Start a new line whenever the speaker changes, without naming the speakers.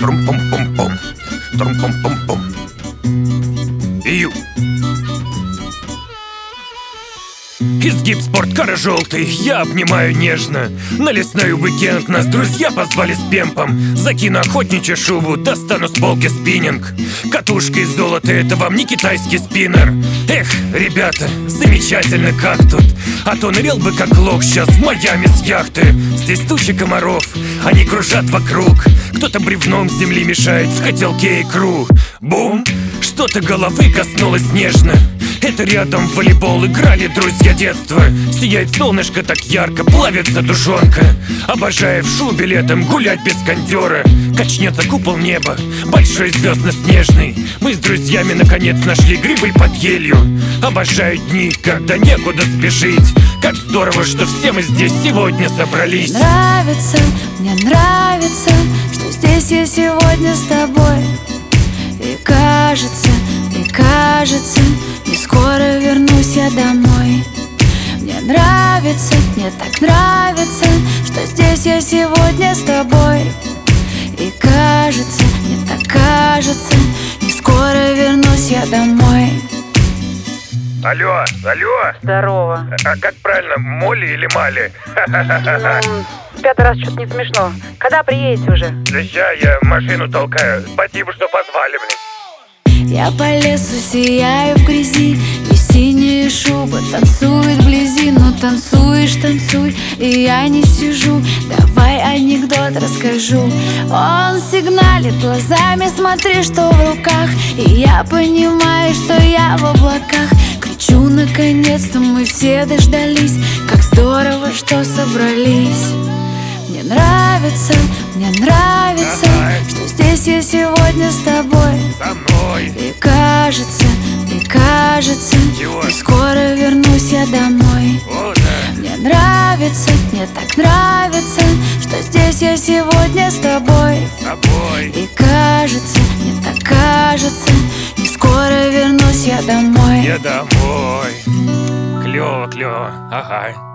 Трум-пум-пум-пум. Трум-пум-пум-пум. Ию. Изгиб спорткара желтый, я обнимаю нежно. На лесной уикенд нас друзья позвали с пемпом. Закину охотничью шубу, достану с полки спиннинг. Катушка из золота, это вам не китайский спиннер. Эх, ребята, замечательно как тут. А то нырял бы как лох сейчас в Майами с яхты. Здесь тучи комаров, они кружат вокруг. Кто-то бревном с земли мешает в котелке икру. Бум! Что-то головы коснулось нежно. Это рядом в волейбол играли друзья детства. Сияет солнышко так ярко, плавится душонка. Обожаю в шубе летом гулять без кондера. Качнется купол неба, большой звездно-снежный. Мы с друзьями наконец нашли грибы под елью. Обожаю дни, когда некуда спешить. Как здорово, что все мы здесь сегодня собрались.
Мне нравится, что здесь я сегодня с тобой. И кажется, не скоро вернусь я домой. Мне так нравится, что здесь я сегодня с тобой. И кажется, не скоро вернусь я домой.
Алло.
Здорово.
А как правильно, Молли или Мали?
В пятый раз что-то не смешно. Когда приедете уже?
Да ща, я машину толкаю. Спасибо, что позвали, блин.
Я по лесу сияю в грязи, и синяя шуба танцует вблизи. Ну танцуй, и я не сижу. Давай анекдот расскажу. Он сигналит глазами, смотри, что в руках. И я понимаю, что я в облаках. Кричу, наконец-то мы все дождались. Как здорово, что собрались. Мне нравится, что здесь я сегодня с тобой.
Со мной.
И кажется, не скоро вернусь я домой.
О, да.
Мне так нравится, что здесь я сегодня с тобой.
С тобой.
И кажется, не скоро вернусь я домой.
Я домой. Клево, ага.